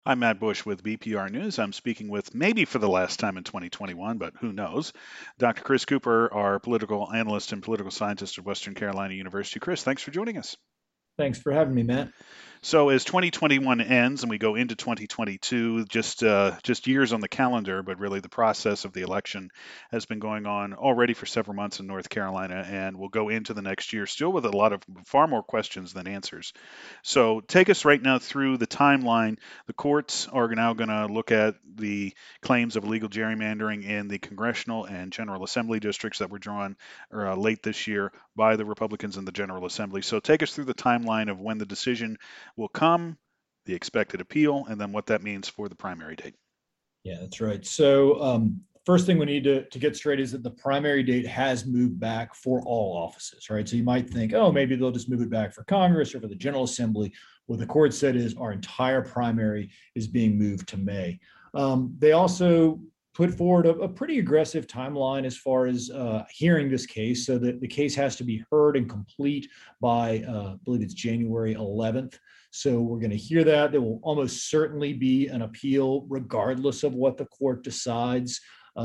I'm Matt Bush with BPR News. I'm speaking with, maybe for the last time in 2021, but who knows, Dr. Chris Cooper, our political analyst and political scientist at Western Carolina University. Chris, thanks for joining us. Thanks for having me, Matt. So as 2021 ends and we go into 2022, just years on the calendar, but really the process of the election has been going on already for several months in North Carolina, and we'll go into the next year still with a lot of far more questions than answers. So take us right now through the timeline. The courts are now going to look at the claims of illegal gerrymandering in the congressional and General Assembly districts that were drawn late this year by the Republicans in the General Assembly. So take us through the timeline of when the decision will come, the expected appeal, and then what that means for the primary date. Yeah, that's right. So, first thing we need to get straight is that the primary date has moved back for all offices, right? So you might think, oh, maybe they'll just move it back for Congress or for the General Assembly. What the court said is our entire primary is being moved to May. They also put forward a pretty aggressive timeline as far as hearing this case, so that the case has to be heard and complete by, I believe it's January 11th. So we're going to hear that. There will almost certainly be an appeal, regardless of what the court decides.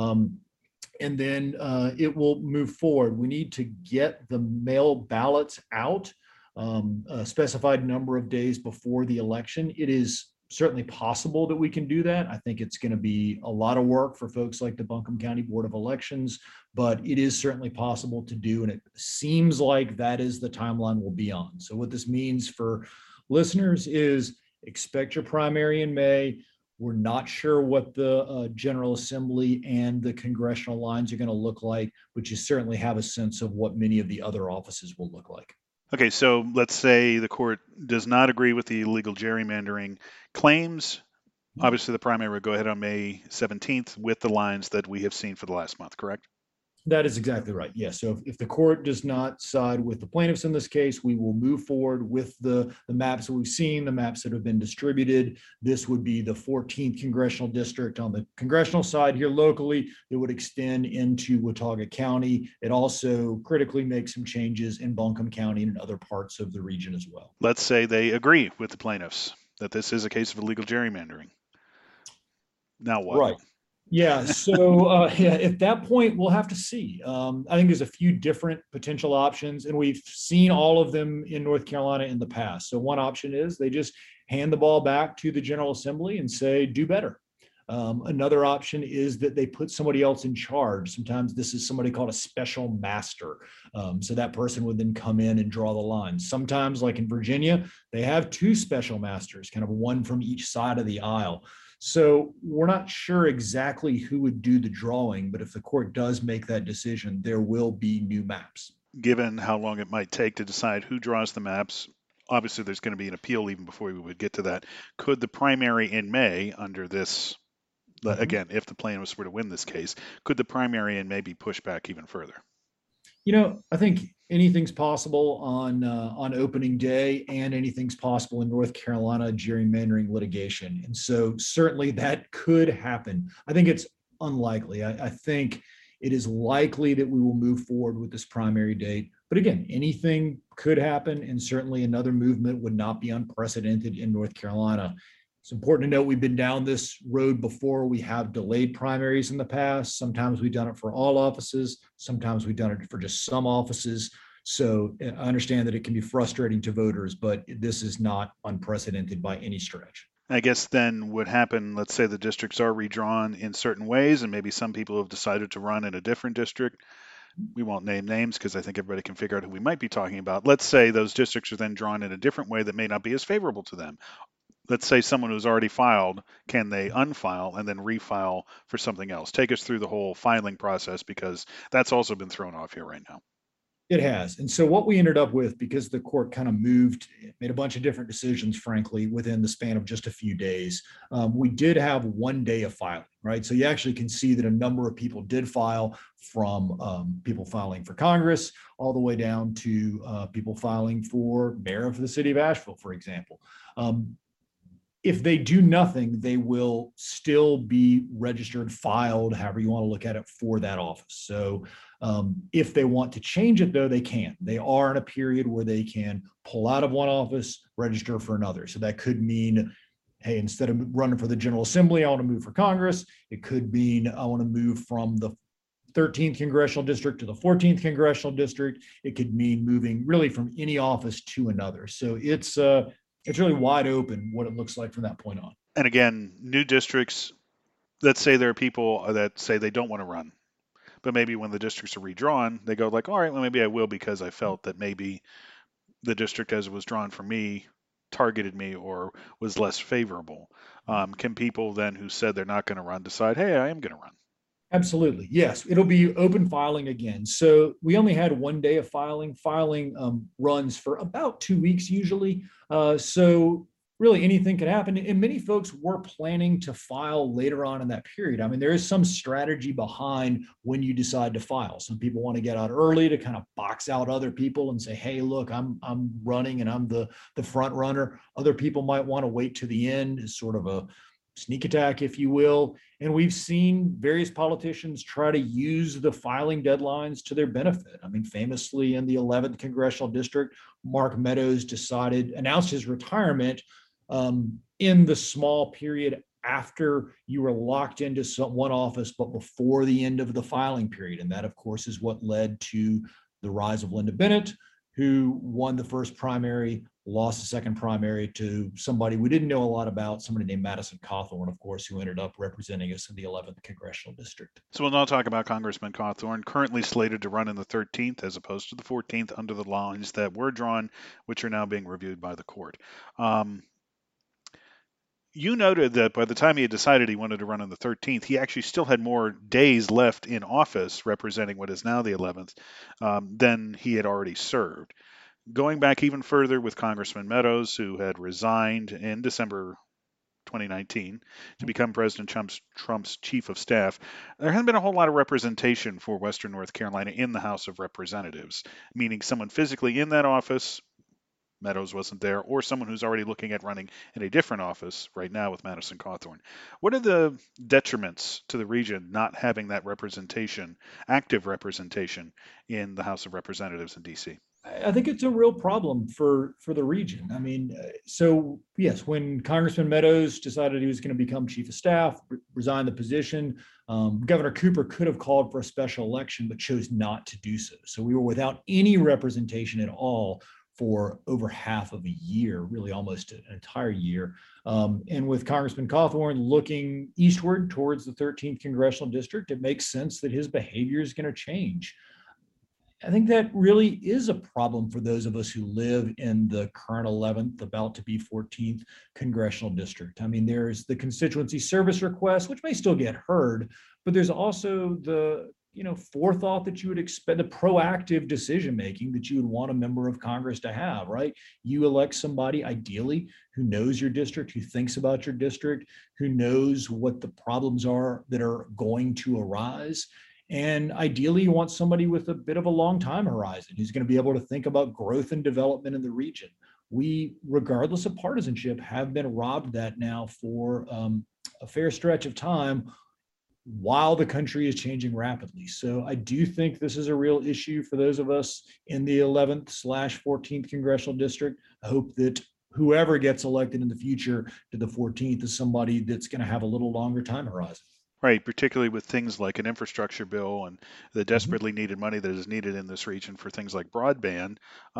And then it will move forward. We need to get the mail ballots out a specified number of days before the election. It is certainly possible that we can do that. I think it's going to be a lot of work for folks like the Buncombe County Board of Elections, but it is certainly possible to do. And it seems like that is the timeline we'll be on. So what this means for listeners is expect your primary in May. We're not sure what the General Assembly and the congressional lines are going to look like, but you certainly have a sense of what many of the other offices will look like. Okay, so let's say the court does not agree with the illegal gerrymandering claims. Obviously, the primary would go ahead on May 17th with the lines that we have seen for the last month, correct? That is exactly right. Yes. So if the court does not side with the plaintiffs in this case, we will move forward with the maps that we've seen, the maps that have been distributed. This would be the 14th congressional district on the congressional side here locally. It would extend into Watauga County. It also critically makes some changes in Buncombe County and in other parts of the region as well. Let's say they agree with the plaintiffs that this is a case of illegal gerrymandering. Now what? Right. Yeah. So, yeah, at that point, we'll have to see. I think there's a few different potential options, and we've seen all of them in North Carolina in the past. So, one option is they just hand the ball back to the General Assembly and say, do better. Another option is that they put somebody else in charge. Sometimes this is somebody called a special master. So that person would then come in and draw the lines. Sometimes, like in Virginia, they have two special masters, kind of one from each side of the aisle. So we're not sure exactly who would do the drawing, but if the court does make that decision, there will be new maps. Given how long it might take to decide who draws the maps, obviously there's going to be an appeal even before we would get to that. Could the primary in May, under this, Mhm. again, if the plaintiffs were to win this case, could the primary in May be pushed back even further? I think anything's possible on opening day, and anything's possible in North Carolina gerrymandering litigation, and so certainly that could happen. I think it's unlikely. I think it is likely that we will move forward with this primary date. But again, anything could happen, and certainly another movement would not be unprecedented in North Carolina. It's important to note we've been down this road before. We have delayed primaries in the past. Sometimes we've done it for all offices. Sometimes we've done it for just some offices. So I understand that it can be frustrating to voters, but this is not unprecedented by any stretch. I guess then what happen, let's say the districts are redrawn in certain ways, and maybe some people have decided to run in a different district. We won't name names because I think everybody can figure out who we might be talking about. Let's say those districts are then drawn in a different way that may not be as favorable to them. Let's say someone who's already filed, can they unfile and then refile for something else? Take us through the whole filing process because that's also been thrown off here right now. It has. And so what we ended up with, because the court kind of moved, made a bunch of different decisions, frankly, within the span of just a few days, we did have 1 day of filing, right? So you actually can see that a number of people did file, from people filing for Congress all the way down to people filing for mayor of the city of Asheville, for example. If they do nothing, they will still be registered, filed, however you want to look at it, for that office. So if they want to change it, though, they can. They are in a period where they can pull out of one office, register for another. So that could mean hey, instead of running for the General Assembly, I want to move for Congress. It could mean I want to move from the 13th congressional district to the 14th congressional district. It could mean moving really from any office to another. So it's really wide open what it looks like from that point on. And again, new districts, let's say there are people that say they don't want to run, but maybe when the districts are redrawn, they go like, all right, well, maybe I will because I felt that maybe the district as it was drawn for me targeted me or was less favorable. Can people then who said they're not going to run decide, hey, I am going to run? Absolutely. Yes. It'll be open filing again. So we only had 1 day of filing. Filing runs for about 2 weeks usually. So really anything could happen. And many folks were planning to file later on in that period. I mean, there is some strategy behind when you decide to file. Some people want to get out early to kind of box out other people and say, hey, look, I'm running and I'm the front runner. Other people might want to wait to the end as sort of a sneak attack, if you will. And we've seen various politicians try to use the filing deadlines to their benefit. I mean, famously in the 11th congressional district, Mark Meadows announced his retirement in the small period after you were locked into one office, but before the end of the filing period. And that, of course, is what led to the rise of Linda Bennett, who won the first primary, lost the second primary to somebody we didn't know a lot about, somebody named Madison Cawthorn, of course, who ended up representing us in the 11th congressional district. So we'll now talk about Congressman Cawthorn, currently slated to run in the 13th as opposed to the 14th under the lines that were drawn, which are now being reviewed by the court. You noted that by the time he had decided he wanted to run on the 13th, he actually still had more days left in office representing what is now the 11th than he had already served. Going back even further with Congressman Meadows, who had resigned in December 2019 to become President Trump's chief of staff, there hasn't been a whole lot of representation for Western North Carolina in the House of Representatives, meaning someone physically in that office. Meadows wasn't there, or someone who's already looking at running in a different office right now with Madison Cawthorn. What are the detriments to the region not having that representation, active representation, in the House of Representatives in D.C.? I think it's a real problem for the region. I mean, so yes, when Congressman Meadows decided he was going to become chief of staff, resigned the position, Governor Cooper could have called for a special election, but chose not to do so. So we were without any representation at all for over half of a year, really almost an entire year. And with Congressman Cawthorn looking eastward towards the 13th congressional district, it makes sense that his behavior is going to change. I think that really is a problem for those of us who live in the current 11th, about to be 14th congressional district. I mean, there's the constituency service request, which may still get heard, but there's also the forethought that you would expect, the proactive decision making that you would want a member of Congress to have, right? You elect somebody ideally who knows your district, who thinks about your district, who knows what the problems are that are going to arise. And ideally, you want somebody with a bit of a long time horizon who's going to be able to think about growth and development in the region. We, regardless of partisanship, have been robbed that now for a fair stretch of time while the country is changing rapidly. So I do think this is a real issue for those of us in the 11th/14th congressional district. I hope that whoever gets elected in the future to the 14th is somebody that's going to have a little longer time horizon. Right, particularly with things like an infrastructure bill and the desperately needed money that is needed in this region for things like broadband.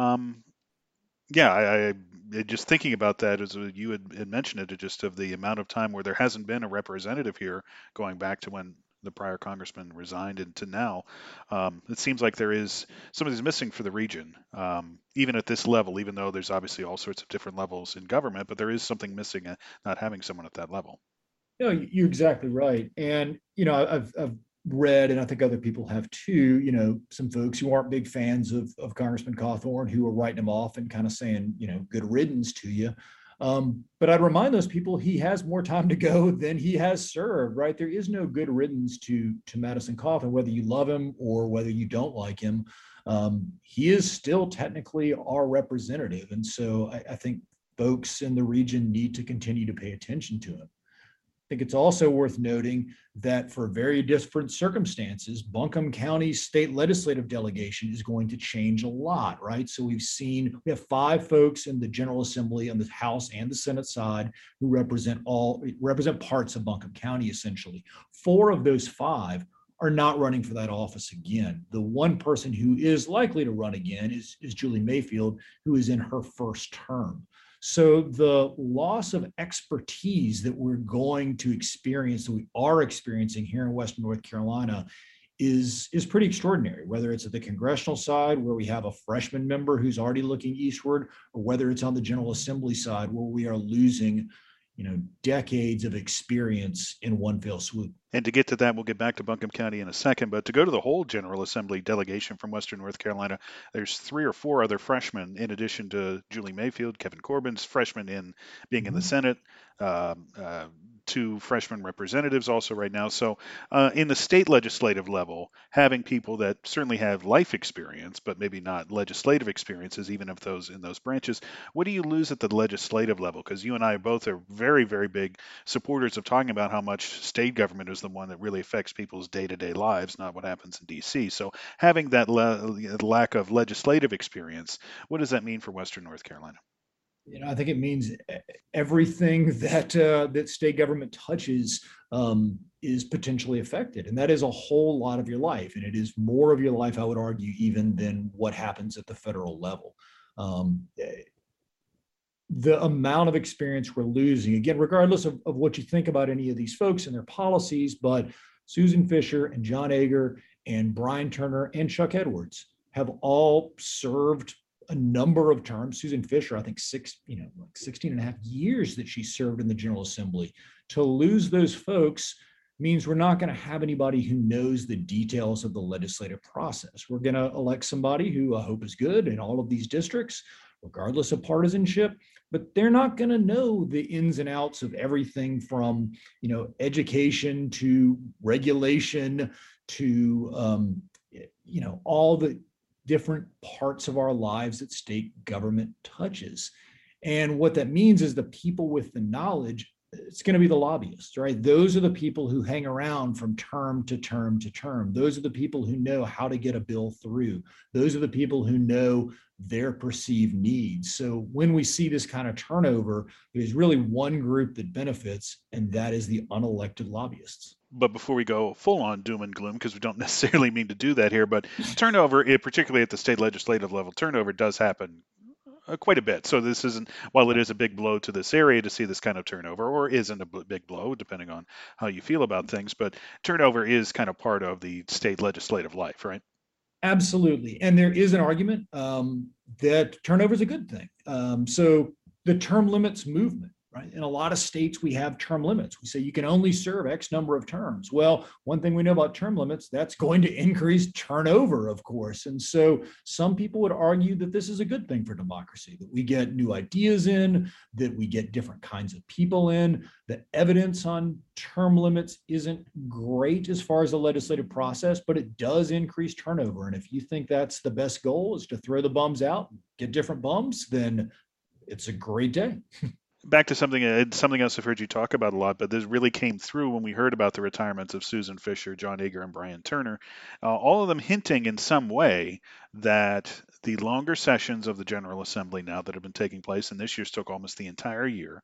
Yeah, I just thinking about that as you had mentioned it, just of the amount of time where there hasn't been a representative here, going back to when the prior congressman resigned and to now. It seems like there is somebody's missing for the region, even at this level, even though there's obviously all sorts of different levels in government, but there is something missing, not having someone at that level. No, you're exactly right. And, I've read, and I think other people have too, some folks who aren't big fans of Congressman Cawthorn who are writing him off and kind of saying, good riddance to you. But I'd remind those people he has more time to go than he has served, right? There is no good riddance to Madison Cawthorn, whether you love him or whether you don't like him. He is still technically our representative. And so I think folks in the region need to continue to pay attention to him. think it's also worth noting that for very different circumstances, Buncombe County's state legislative delegation is going to change a lot, right? So we have 5 folks in the General Assembly on the House and the Senate side who represent parts of Buncombe County, essentially. 4 of those 5 are not running for that office again. The one person who is likely to run again is Julie Mayfield, who is in her first term. So the loss of expertise that we're going to experience, that we are experiencing here in Western North Carolina, is pretty extraordinary, whether it's at the congressional side where we have a freshman member who's already looking eastward, or whether it's on the General Assembly side where we are losing decades of experience in one fell swoop. And to get to that, we'll get back to Buncombe County in a second. But to go to the whole General Assembly delegation from Western North Carolina, there's 3 or 4 other freshmen, in addition to Julie Mayfield. Kevin Corbin's freshman in being in the Senate. 2 freshman representatives also right now. So in the state legislative level, having people that certainly have life experience, but maybe not legislative experiences, even if those in those branches, what do you lose at the legislative level? Because you and I both are very, very big supporters of talking about how much state government is the one that really affects people's day-to-day lives, not what happens in DC. So having that lack of legislative experience, what does that mean for Western North Carolina? I think it means everything that state government touches is potentially affected, and that is a whole lot of your life, and it is more of your life, I would argue, even than what happens at the federal level. The amount of experience we're losing, again, regardless of what you think about any of these folks and their policies, but Susan Fisher and John Yeager and Brian Turner and Chuck Edwards have all served a number of terms. Susan Fisher, I think 16 and a half years that she served in the General Assembly. To lose those folks means we're not going to have anybody who knows the details of the legislative process. We're going to elect somebody who I hope is good in all of these districts, regardless of partisanship, but they're not going to know the ins and outs of everything from, education to regulation to, all the different parts of our lives that state government touches. And what that means is the people with the knowledge, it's going to be the lobbyists, right? Those are the people who hang around from term to term to term. Those are the people who know how to get a bill through. Those are the people who know their perceived needs. So when we see this kind of turnover, there's really one group that benefits, and that is the unelected lobbyists. But before we go full on doom and gloom, because we don't necessarily mean to do that here, but turnover, particularly at the state legislative level, turnover does happen quite a bit. So this isn't, while it is a big blow to this area to see this kind of turnover, or isn't a big blow, depending on how you feel about things, but turnover is kind of part of the state legislative life, right? Absolutely. And there is an argument that turnover is a good thing. So the term limits movement, right? In a lot of states, we have term limits. We say you can only serve X number of terms. Well, one thing we know about term limits, that's going to increase turnover, of course. And so some people would argue that this is a good thing for democracy, that we get new ideas in, that we get different kinds of people in. The evidence on term limits isn't great as far as the legislative process, but it does increase turnover. And if you think that's the best goal, is to throw the bums out, get different bums, then it's a great day. Back to something else I've heard you talk about a lot, but this really came through when we heard about the retirements of Susan Fisher, John Yeager, and Brian Turner, all of them hinting in some way that the longer sessions of the General Assembly now that have been taking place, and this year's took almost the entire year,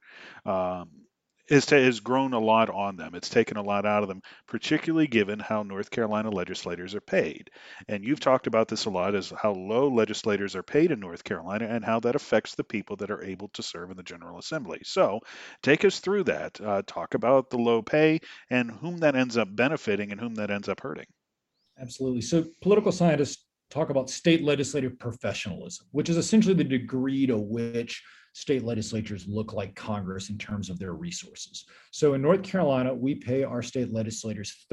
has grown a lot on them. It's taken a lot out of them, particularly given how North Carolina legislators are paid. And you've talked about this a lot, as how low legislators are paid in North Carolina and how that affects the people that are able to serve in the General Assembly. So take us through that. Talk about the low pay and whom that ends up benefiting and whom that ends up hurting. Absolutely. So political scientists talk about state legislative professionalism, which is essentially the degree to which state legislatures look like Congress in terms of their resources. So in North Carolina, we pay our state legislators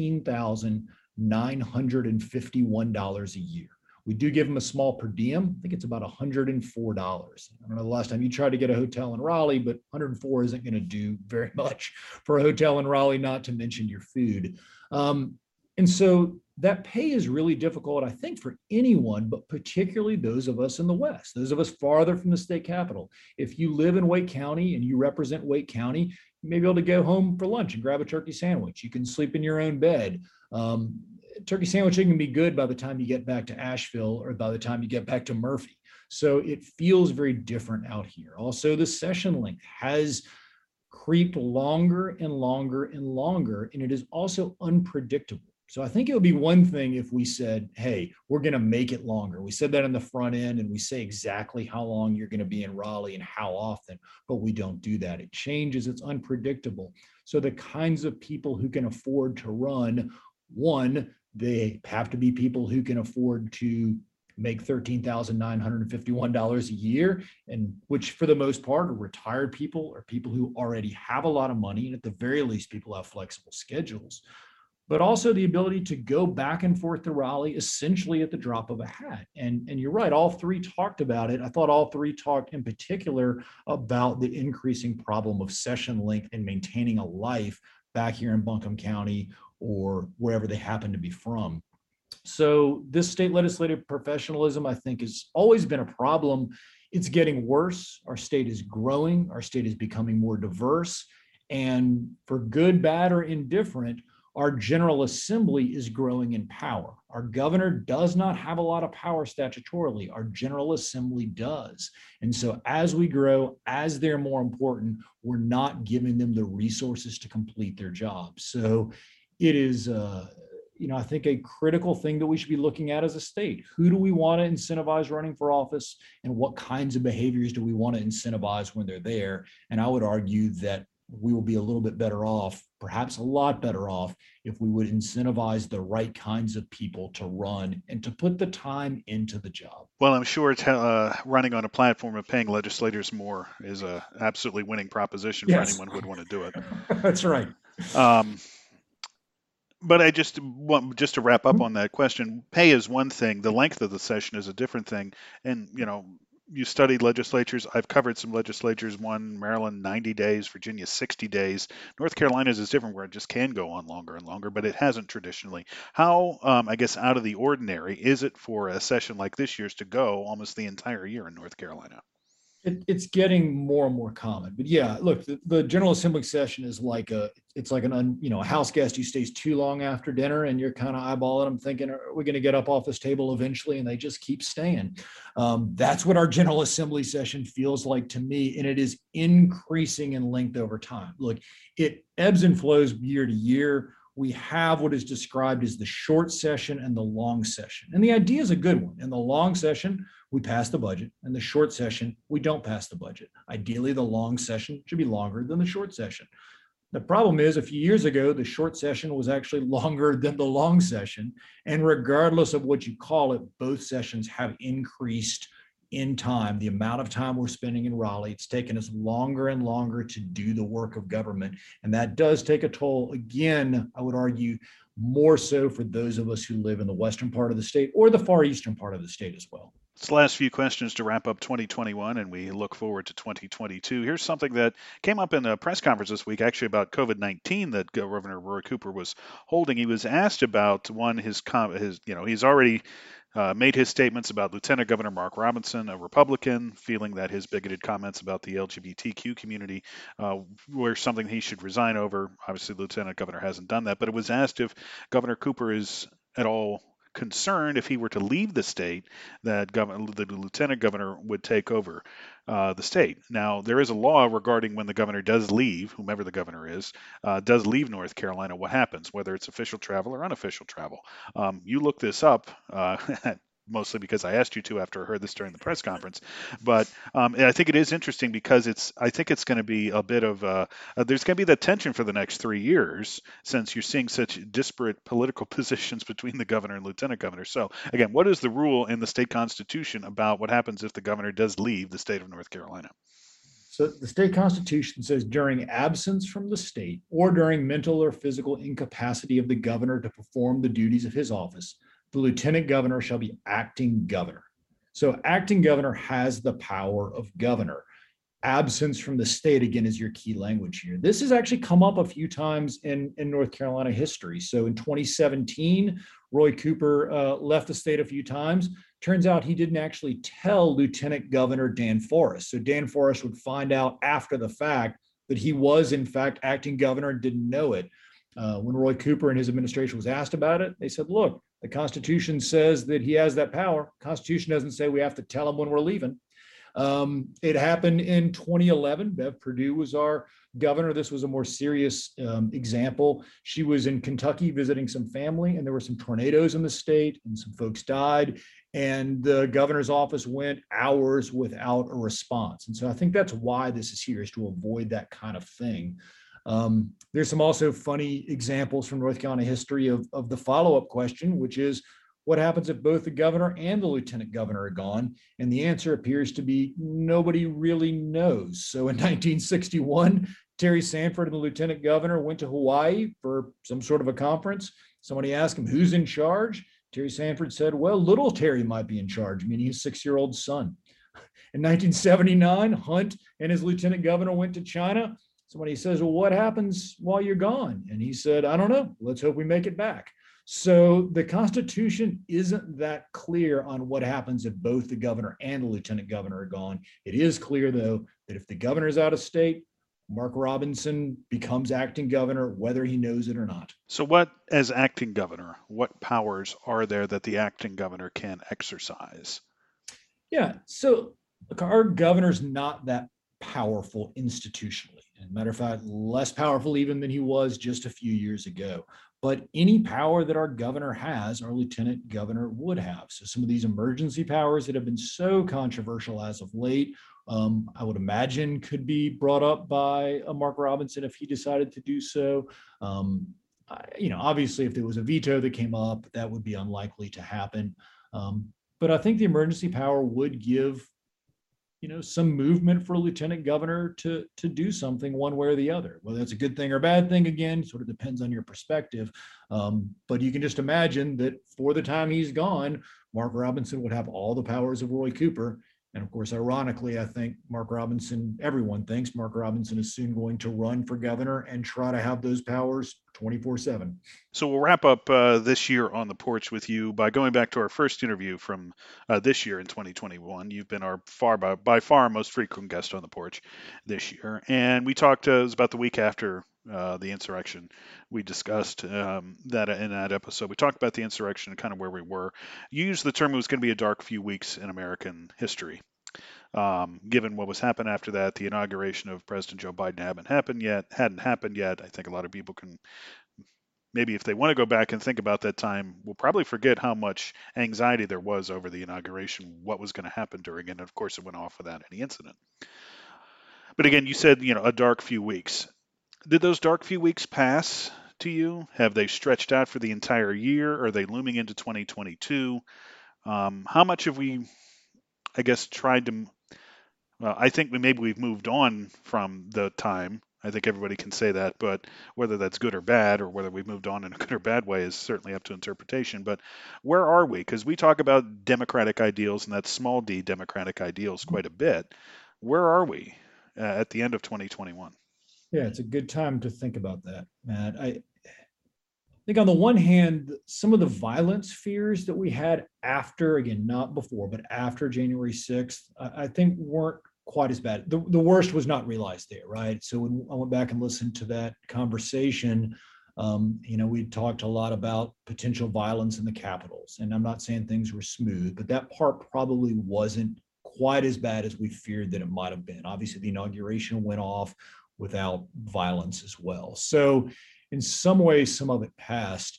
$13,951 a year. We do give them a small per diem. I think it's about $104. I don't know the last time you tried to get a hotel in Raleigh, but 104 isn't going to do very much for a hotel in Raleigh, not to mention your food. And so that pay is really difficult, I think, for anyone, but particularly those of us in the West, those of us farther from the state capital. If you live in Wake County and you represent Wake County, may be able to go home for lunch and grab a turkey sandwich. You can sleep in your own bed. Turkey sandwich can be good by the time you get back to Asheville or by the time you get back to Murphy. So it feels very different out here. Also, the session length has creeped longer and longer and longer, and it is also unpredictable. So I think it would be one thing if we said, hey, we're going to make it longer. We said that in the front end and we say exactly how long you're going to be in Raleigh and how often, but we don't do that. It changes, it's unpredictable. So the kinds of people who can afford to run, one, they have to be people who can afford to make $13,951 a year, and which for the most part are retired people or people who already have a lot of money. And at the very least, people have flexible schedules, but also the ability to go back and forth to Raleigh essentially at the drop of a hat. And you're right, all three talked about it. I thought all three talked in particular about the increasing problem of session length and maintaining a life back here in Buncombe County or wherever they happen to be from. So this state legislative professionalism, I think, has always been a problem. It's getting worse. Our state is growing. Our state is becoming more diverse. And for good, bad, or indifferent, our General Assembly is growing in power. Our governor does not have a lot of power statutorily. Our General Assembly does. And so as we grow, as they're more important, we're not giving them the resources to complete their job. So it is I think a critical thing that we should be looking at as a state. Who do we want to incentivize running for office, and what kinds of behaviors do we want to incentivize when they're there? And I would argue that we will be a little bit better off, perhaps a lot better off, if we would incentivize the right kinds of people to run and to put the time into the job. Well, I'm sure running on a platform of paying legislators more is a absolutely winning proposition for anyone who would want to do it. That's right. But I just want to wrap up on that question. Pay is one thing. The length of the session is a different thing. And, you studied legislatures. I've covered some legislatures. One, Maryland, 90 days, Virginia, 60 days. North Carolina's is different, where it just can go on longer and longer, but it hasn't traditionally. How, I guess, out of the ordinary is it for a session like this year's to go almost the entire year in North Carolina? It's getting more and more common, but yeah, look, the General Assembly session is like a house guest who stays too long after dinner, and you're kind of eyeballing them, thinking, are we going to get up off this table eventually? And they just keep staying. That's what our General Assembly session feels like to me, and it is increasing in length over time. Look, it ebbs and flows year to year. We have what is described as the short session and the long session. And the idea is a good one. In the long session, we pass the budget. In the short session, we don't pass the budget. Ideally, the long session should be longer than the short session. The problem is, a few years ago, the short session was actually longer than the long session. And regardless of what you call it, both sessions have increased in time. The amount of time we're spending in Raleigh, it's taken us longer and longer to do the work of government. And that does take a toll. Again, I would argue more so for those of us who live in the western part of the state or the far eastern part of the state as well. It's the last few questions to wrap up 2021, and we look forward to 2022. Here's something that came up in a press conference this week, actually about COVID-19 that Governor Roy Cooper was holding. He was asked about he's already made his statements about Lieutenant Governor Mark Robinson, a Republican, feeling that his bigoted comments about the LGBTQ community were something he should resign over. Obviously, Lieutenant Governor hasn't done that, but it was asked if Governor Cooper is at all concerned if he were to leave the state that the lieutenant governor would take over the state. Now, there is a law regarding when the governor does leave, whomever the governor is, does leave North Carolina, what happens, whether it's official travel or unofficial travel. You look this up. Mostly because I asked you to after I heard this during the press conference. But I think it is interesting because I think it's going to be a bit of there's going to be that tension for the next 3 years since you're seeing such disparate political positions between the governor and lieutenant governor. So again, what is the rule in the state constitution about what happens if the governor does leave the state of North Carolina? So the state constitution says during absence from the state or during mental or physical incapacity of the governor to perform the duties of his office, the lieutenant governor shall be acting governor. So acting governor has the power of governor. Absence from the state, again, is your key language here. This has actually come up a few times in North Carolina history. So in 2017, Roy Cooper left the state a few times. Turns out he didn't actually tell Lieutenant Governor Dan Forest. So Dan Forest would find out after the fact, that he was, in fact, acting governor and didn't know it. When Roy Cooper and his administration was asked about it, they said, look, the Constitution says that he has that power. The Constitution doesn't say we have to tell him when we're leaving. It happened in 2011. Bev Perdue was our governor. This was a more serious example. She was in Kentucky visiting some family, and there were some tornadoes in the state, and some folks died. And the governor's office went hours without a response. And so I think that's why this is here, is to avoid that kind of thing. There's some also funny examples from North Carolina history of the follow-up question, which is, what happens if both the governor and the lieutenant governor are gone? And the answer appears to be nobody really knows. So in 1961, Terry Sanford and the lieutenant governor went to Hawaii for some sort of a conference. Somebody asked him, who's in charge? Terry Sanford said, well, little Terry might be in charge, meaning his 6-year-old son. In 1979, Hunt and his lieutenant governor went to China. Somebody says, well, what happens while you're gone? And he said, I don't know. Let's hope we make it back. So the Constitution isn't that clear on what happens if both the governor and the lieutenant governor are gone. It is clear, though, that if the governor is out of state, Mark Robinson becomes acting governor, whether he knows it or not. So what, as acting governor, what powers are there that the acting governor can exercise? Yeah, so look, our governor's not that powerful institutionally. And matter of fact, less powerful even than he was just a few years ago. But any power that our governor has, our lieutenant governor would have. So some of these emergency powers that have been so controversial as of late, I would imagine could be brought up by Mark Robinson if he decided to do so. Obviously, if there was a veto that came up, that would be unlikely to happen. But I think the emergency power would give some movement for a lieutenant governor to do something one way or the other. Whether that's a good thing or a bad thing, again, sort of depends on your perspective. But you can just imagine that for the time he's gone, Mark Robinson would have all the powers of Roy Cooper. And of course, ironically, I think everyone thinks Mark Robinson is soon going to run for governor and try to have those powers 24/7. So we'll wrap up this year on the porch with you by going back to our first interview from this year in 2021. You've been our by far most frequent guest on the porch this year. And we talked, it was about the week after the insurrection. We discussed that in that episode. We talked about the insurrection and kind of where we were. You used the term it was going to be a dark few weeks in American history. Given what was happened after that, the inauguration of President Joe Biden hadn't happened yet. I think a lot of people can, maybe if they want to go back and think about that time, will probably forget how much anxiety there was over the inauguration, what was going to happen during it. And of course, it went off without any incident. But again, you said, a dark few weeks. Did those dark few weeks pass to you? Have they stretched out for the entire year? Are they looming into 2022? How much have we, I guess, tried to... Well, I think maybe we've moved on from the time. I think everybody can say that, but whether that's good or bad, or whether we've moved on in a good or bad way, is certainly up to interpretation. But where are we? Because we talk about democratic ideals, and that's small d democratic ideals quite a bit. Where are we at the end of 2021? Yeah, it's a good time to think about that, Matt. I think on the one hand, some of the violence fears that we had after, again, not before, but after January 6th, I think weren't quite as bad. The worst was not realized there, right? So when I went back and listened to that conversation, we talked a lot about potential violence in the capitals. And I'm not saying things were smooth, but that part probably wasn't quite as bad as we feared that it might have been. Obviously, the inauguration went off without violence as well. So in some ways, some of it passed.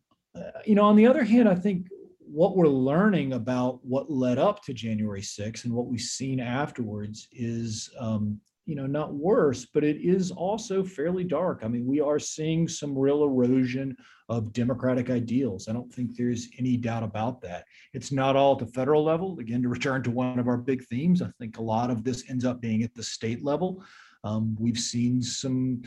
On the other hand, I think what we're learning about what led up to January 6th and what we've seen afterwards is, not worse, but it is also fairly dark. I mean, we are seeing some real erosion of democratic ideals. I don't think there's any doubt about that. It's not all at the federal level. Again, to return to one of our big themes, I think a lot of this ends up being at the state level. We've seen some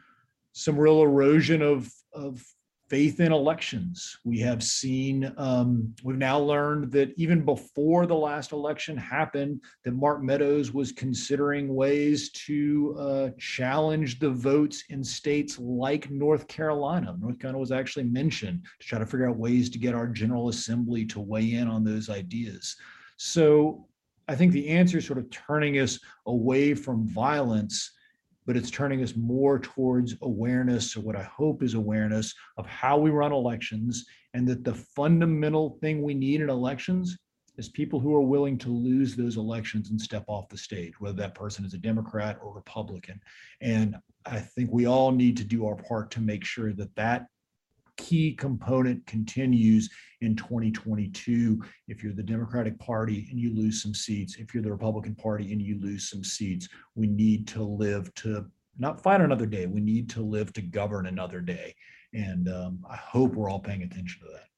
real erosion of faith in elections. We have seen, we've now learned that even before the last election happened, that Mark Meadows was considering ways to challenge the votes in states like North Carolina. North Carolina was actually mentioned to try to figure out ways to get our General Assembly to weigh in on those ideas. So I think the answer is sort of turning us away from violence but it's turning us more towards awareness, or what I hope is awareness of how we run elections, and that the fundamental thing we need in elections is people who are willing to lose those elections and step off the stage, whether that person is a Democrat or Republican. And I think we all need to do our part to make sure that that key component continues in 2022. If you're the Democratic Party and you lose some seats, if you're the Republican Party and you lose some seats, we need to live to not fight another day. We need to live to govern another day. And I hope we're all paying attention to that.